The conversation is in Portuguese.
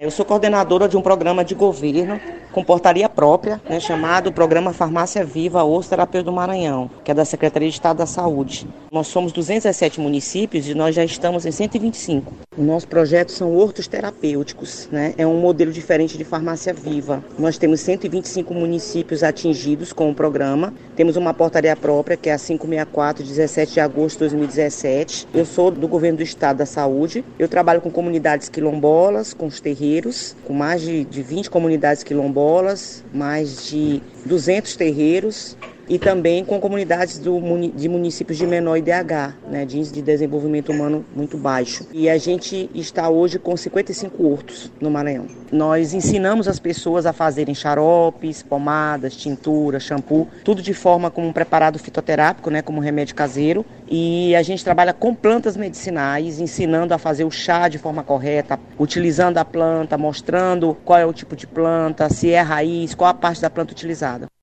Eu sou coordenadora de um programa de governo com portaria própria, chamado Programa Farmácia Viva Horto Terapêutico do Maranhão, que é da Secretaria de Estado da Saúde. Nós somos 207 municípios e nós já estamos em 125. O nosso projeto são hortos terapêuticos, É um modelo diferente de farmácia viva. Nós temos 125 municípios atingidos com o programa. Temos uma portaria própria, que é a 564, 17 de agosto de 2017. Eu sou do governo do Estado da Saúde. Eu trabalho com comunidades quilombolas, com os terreiros, com mais de 20 comunidades quilombolas, mais de 200 terreiros e também com comunidades de municípios de menor IDH, de índice de desenvolvimento humano muito baixo. E a gente está hoje com 55 hortos no Maranhão. Nós ensinamos as pessoas a fazerem xaropes, pomadas, tinturas, shampoo, tudo de forma como um preparado fitoterápico, como remédio caseiro. E a gente trabalha com plantas medicinais, ensinando a fazer o chá de forma correta, utilizando a planta, mostrando qual é o tipo de planta, se é raiz, qual a parte da planta utilizada.